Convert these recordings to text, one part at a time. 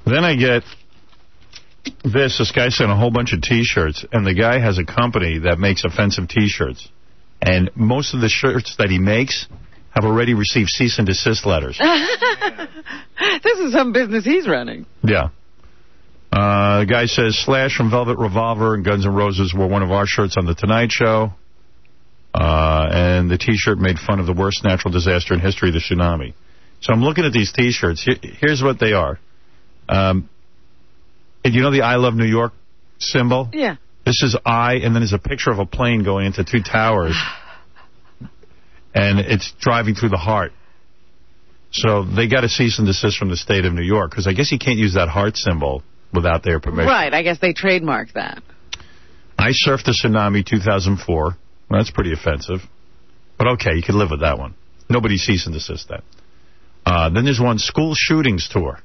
Then I get this guy sent a whole bunch of T-shirts, and the guy has a company that makes offensive T-shirts. And most of the shirts that he makes have already received cease and desist letters. This is some business he's running. Yeah. The guy says, Slash from Velvet Revolver and Guns N' Roses wore one of our shirts on The Tonight Show. And the T-shirt made fun of the worst natural disaster in history, the tsunami. So I'm looking at these T-shirts. Here's what they are. And you know the I Love New York symbol? Yeah. This is I, and then there's a picture of a plane going into two towers. And it's driving through the heart. So they got a cease and desist from the state of New York, because I guess you can't use that heart symbol without their permission. Right, I guess they trademarked that. I surfed the tsunami 2004. Well, that's pretty offensive. But okay, you can live with that one. Nobody cease and desist that. Then there's one, school shootings tour.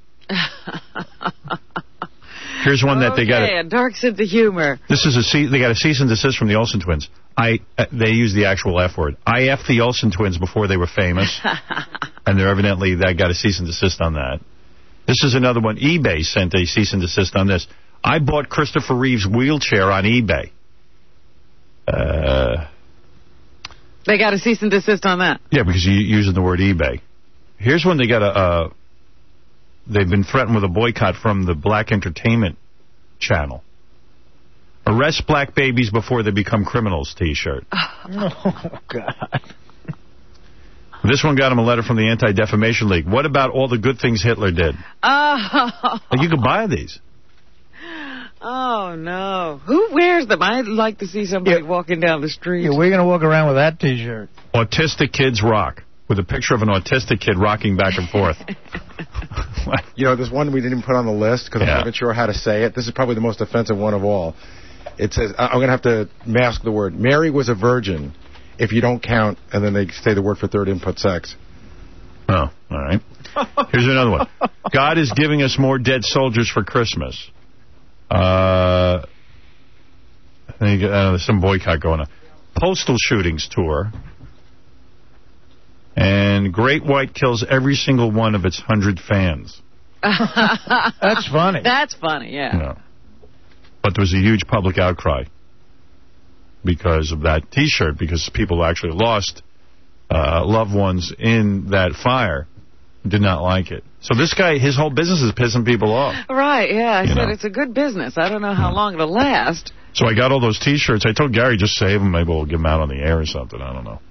Here's one that they got. A dark sense of humor. This is they got a cease and desist from the Olsen twins. They use the actual F word. I F the Olsen twins before they were famous. And they're evidently, they got a cease and desist on that. This is another one. eBay sent a cease and desist on this. I bought Christopher Reeve's wheelchair on eBay. They got a cease and desist on that. Yeah, because you're using the word eBay. Here's one they got they've been threatened with a boycott from the Black Entertainment Channel. Arrest black babies before they become criminals T-shirt. Oh, God. This one got him a letter from the Anti-Defamation League. What about all the good things Hitler did? Oh. Like, you could buy these. Oh, no. Who wears them? I'd like to see somebody walking down the street. Yeah, we're going to walk around with that T-shirt. Autistic Kids Rock, with a picture of an autistic kid rocking back and forth. You know, there's one we didn't put on the list because I'm not even sure how to say it. This is probably the most offensive one of all. It says, I'm going to have to mask the word, Mary was a virgin if you don't count, and then they say the word for third input, sex. Oh, all right. Here's another one. God is giving us more dead soldiers for Christmas. I think there's some boycott going on. Postal shootings tour. And Great White kills every single one of its 100 fans. That's funny. That's funny, yeah. No. But there was a huge public outcry because of that T-shirt, because people actually lost loved ones in that fire, did not like it. So this guy, his whole business is pissing people off. Right, yeah. I said it's a good business. I don't know how long it'll last. So I got all those T-shirts. I told Gary, just save them. Maybe we'll give them out on the air or something. I don't know.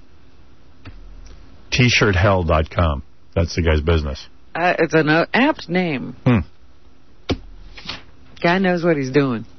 T-shirthell.com. That's the guy's business. It's an apt name. Guy knows what he's doing.